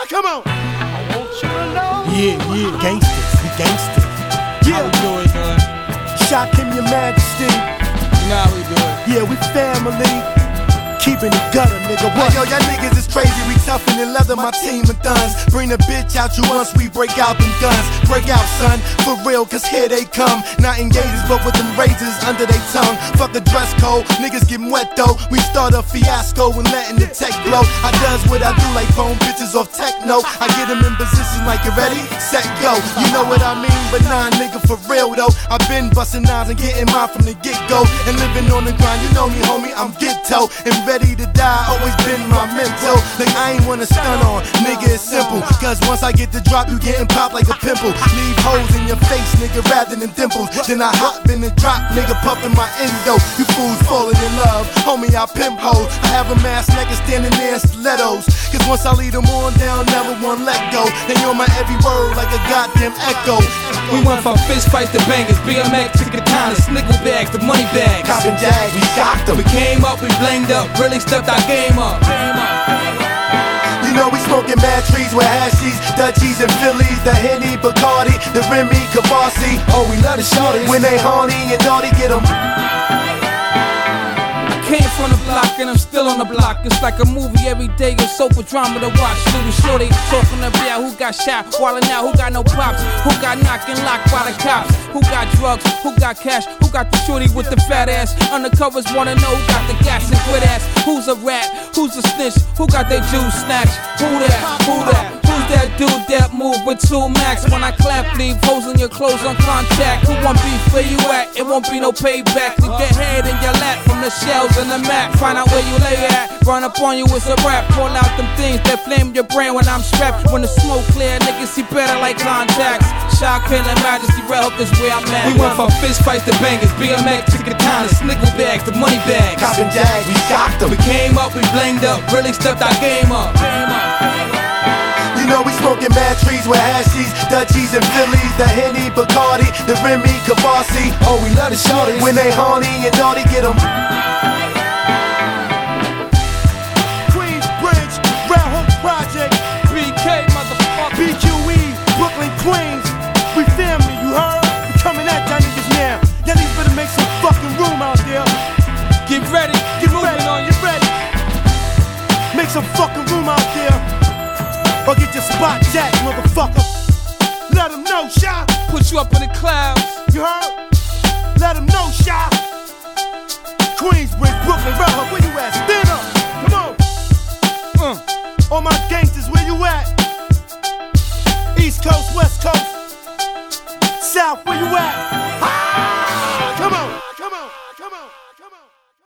Come on. I want you to know. Yeah, gangsters, we gangsters. Yeah. How we do it, man? Shock him, your majesty. You know how we do it. Yeah, we family. Keeping it gutter, nigga. What? Yo, y'all niggas is crazy. We toughin' and leather, my team and guns. Bring the bitch out you once we break out them guns. Break out, son, for real, cause here they come. Not engaged, but with them razors under they tongue. Fuck the dress code, niggas getting wet though. We start a fiasco and letting the tech blow. I does what I do like phone bitches off techno. I get them in position like you ready, set, go. You know what I mean, but nah, nigga, for real though. I been bustin' nines and getting mine from the get-go. And living on the grind, you know me, homie, I'm ghetto. And ready to die, always been my mental. Like I ain't wanna stun on, nigga, it's simple. Cause once I get the drop, you getting popped like a pimple. Leave holes in your face, nigga, rather than dimples. Then I hop in the drop, nigga, puffin' my endo. You fools falling in love, homie, I pimp hoes. I have a mask nigga standing there in stilettos. Cause once I lead them on down, never one let go. They on my every word like a goddamn echo. We went from fist fights to bangers, BMX to katanas, nickel bag to money bags. Coppin' jag, we shocked them. We came up, we blinged up, really stepped our game up. You know we smoking mad trees with hashies, Dutchies and Phillies, the Henny, Bacardi, the Remy, Kavasi. Oh, we love the shorties. When they horny and naughty, get them. Came from the block and I'm still on the block. It's like a movie every day, a soap or drama to watch. Little shorty talking about who got shot, wildin' out, who got no pops, who got knocked and locked by the cops, who got drugs, who got cash, who got the shorty with the fat ass. Undercovers wanna know who got the gas and quit ass. Who's a rat, who's a snitch, who got their juice snatched? Who that, who that? Who's that dude that move with 2 max? When I clap, leave holes in your clothes on contact. Who want beef where you at? It won't be no payback. Leave your head in your lap from the shells and the map. Find out where you lay at. Run up on you with a rap. Pull out them things that flame your brain when I'm strapped. When the smoke clear, niggas see better like contacts. Shock and majesty, Red Hook is where I'm at. We went from fist fights to bangers, BMX to katanas, nickel bags to money bags. Coppin' jag, we shocked them. We came up, we blinged up, really stepped our game up. You know we smoking mad trees with hashies, Dutchies and Phillies, the Henny, Bacardi, the Remy, Kavasi. Oh, we love the shorties. When they horny and naughty, get them. Queensbridge, Red Hook Project, BK, motherfucker. BQE, Brooklyn, Queens. We family, you heard? We coming at y'all niggas now. Y'all niggas better make some fucking room out there. Get ready, get moving on, get ready. Make some fucking room out there. Or get your spot jacked, motherfucker. Let them know, Shy. Put you up in the clouds. You heard? Let them know, Shy. Queensbridge, Brooklyn, Red Hook, where you at? Stand up. Come on. All my gangsters, where you at? East Coast, West Coast. South, where you at?